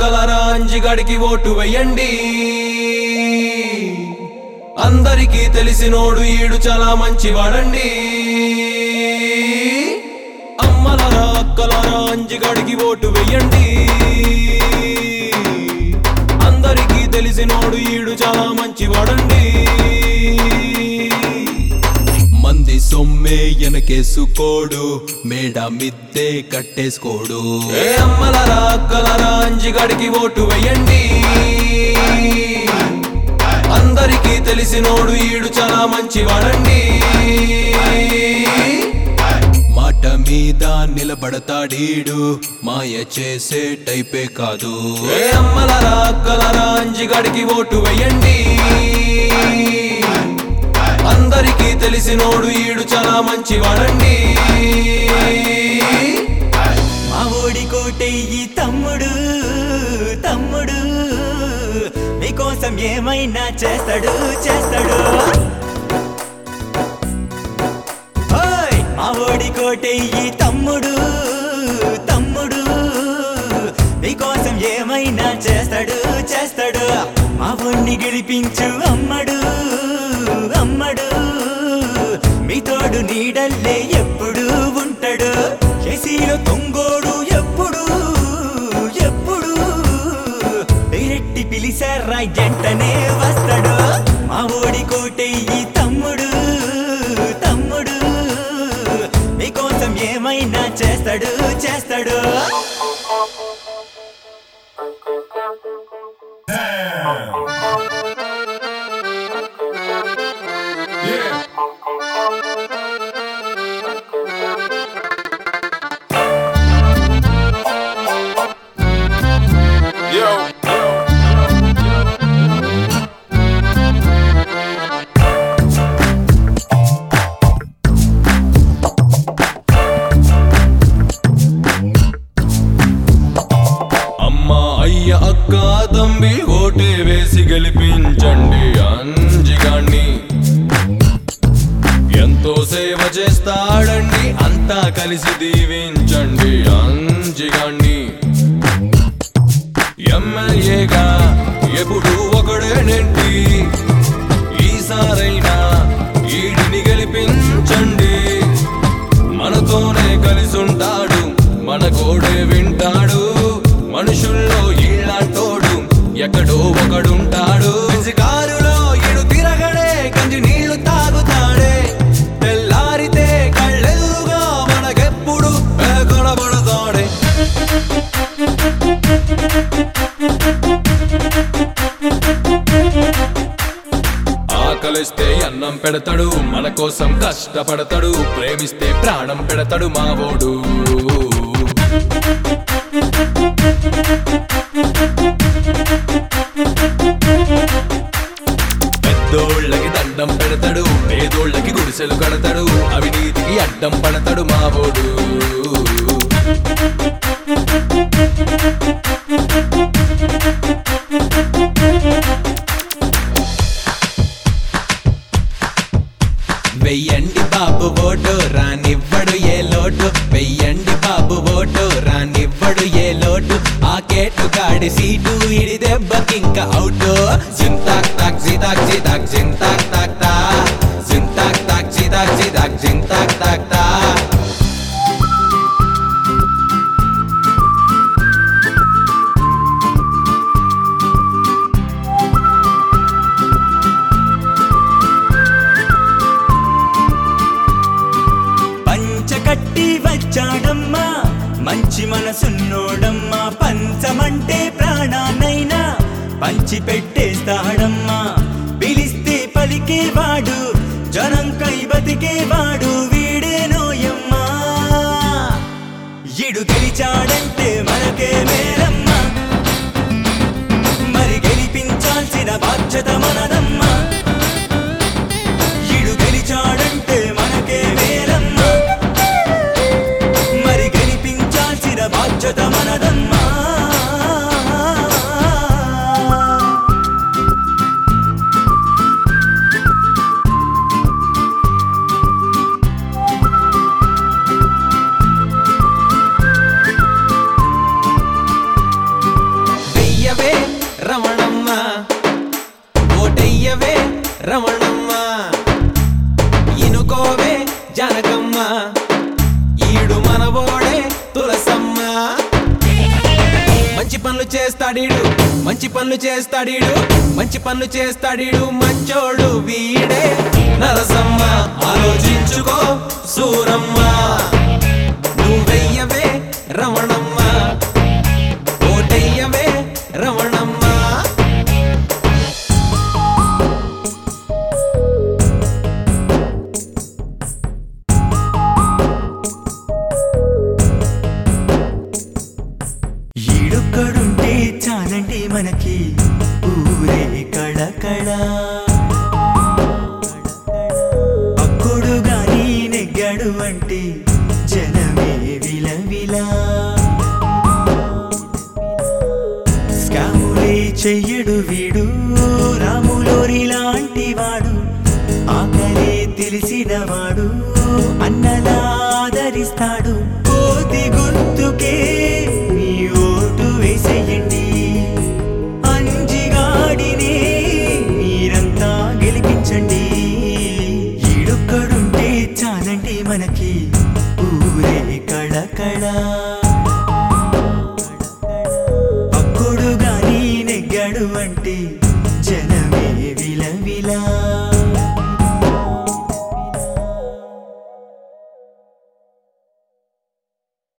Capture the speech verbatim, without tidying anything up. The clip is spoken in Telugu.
అక్కలరా అంజిగాడికి ఓటు వేయండి. అందరికీ తెలిసినోడు ఈడు చాలా మంచివాడండి. అమ్మలరా అక్కలరా అంజిగాడికి ఓటు వేయండి. అందరికీ తెలిసినోడు ఈడు చాలా మంచివాడండి. మంది సొమ్మే ఎనకేసుకోడు, మేడ మిద్దే కట్టేసుకోడు. ఏ అమ్మలరా అక్కలరా అంజిగాడికి ఓటు వేయండి. అందరికీ తెలిసినోడు ఈడు చాలా మంచివాడండి. మాట మీద నిలబడతాడీడు, మాయ చేసే టైపే కాదు. ఏ అమ్మలరా అక్కలరా అంజిగాడికి ఓటు వేయండి. అందరికీ తెలిసినోడు ఈడు చాలా మంచివాడండి. మా ఓడి కోటయ్యి తమ్ముడు తమ్ముడు మీకోసం ఏమైనా చేస్తాడు చేస్తాడు. మా ఓడి కోటయ్యి తమ్ముడు తమ్ముడు మీకోసం ఏమైనా చేస్తాడు చేస్తాడు. మా ఓడిని గెలిపించు అమ్మడు అమ్మడు, మీ తోడు నీడల్లే ఎప్పుడు ఉంటాడు. కేసీలో తొంగోడు ఎప్పుడు ఎప్పుడు పేరెట్టి పిలిచారా జంటనే వస్తాడు. మా ఓడి కోటయ్యి తమ్ముడు తమ్ముడు మీకోసం ఏమైనా చేస్తాడు చేస్తాడు. అక్క తంబి ఓటే వేసి గెలిపించండి అంజిగాణ్ణి. ఎంతో సేవ చేస్తాడండి, అంతా కలిసి దీవించండి అంజిగాణ్ణి. ఎమ్మెల్యేగా ఎప్పుడు ఒకడేనేంటి, ఈసారైనా ఈడిని గెలిపించండి. మనతోనే కలిసుంటాడు, మన కోడే వింటాడు. మనుషుల్లో ఇళ్ళాంటోడు ఎక్కడో ఒకడుంటాడు. కారులో ఇడు తిరగడే, గంజి నీళ్లు తాగుతాడే. తెల్లారితే కళ్ళెదురుగా మనకెప్పుడు కనబడతాడే. ఆకలిస్తే అన్నం పెడతాడు, మన కోసం కష్టపడతాడు. ప్రేమిస్తే ప్రాణం పెడతాడు మావోడు. పెద్దోళ్ళకి దండం పెడతాడు, పేదోళ్ళకి గుడిసెలు కడతాడు. అవినీతికి అడ్డం పడతాడు మావోడు. వెయ్యండి బాబు ఓటు, రానివ్వడు ఏ లోటు. వెయ్యండి బాబు ఓటు, రానివ్వడు ఏ లోటు. ఆ కేటు గాడి సీటు ఇడి దెబ్బకింక అవుటు. జింతాక్ తాక్ జిదాక్ జిదాక్ జింతాక్ తాక్ తా, జింతాక్ తాక్ జిదాక్ జిదాక్ జింతాక్ తాక్ తా. కట్టి వచ్చాడమ్మా మంచి మనసున్నోడమ్మా. పంచమంటే ప్రాణానైనా పంచి పెట్టేస్తాడమ్మా. పిలిస్తే పలికేవాడు, జనంకై బతికేవాడు వీడే నోయమ్మా. ఇడు గెలిచాడంటే మనకే మేరమ్మా, మరి గెలిపించాల్సిన బాధ్యత మనదమ్మా. ఇడు గెలిచాడంటే మనకే మేరమ్మా, మరి గెలిపించాల్సిన బాధ్యత మనదమ్మా. జానకమ్మ ఈడు మనవోడే తులసమ్మ మంచి పనులు చేస్తాడీడు మంచి పనులు చేస్తాడీడు మంచి పనులు చేస్తాడీడు మంచోడు వీడే నరసమ్మ ఆలోచించుకో సూరమ్మ నువ్వెయ్యవే రమణమ్మ ఓటెయ్యవే రమణమ్మ ఈడొక్కడుంటే చాలండి మనకి ఊరే కళకళ అక్కుడు గాని నెగ్గాడు అంటే జనమే విలవిలా స్కాములే చెయ్యడు వీడు రాములోరి లాంటి వాడు ఆకలే తెలిసినవాడు అన్నలా ఆదరిస్తాడు కోతి గుర్తుకే మీ ఓటు వేసేయండి అంజిగాడినే మీరంతా గెలిపించండి ఈడొక్కడుంటే చాలండి మనకి ఊరే కళకళ అక్కుడు గాని నెగ్గాడు అంటే జనమే విలవిలా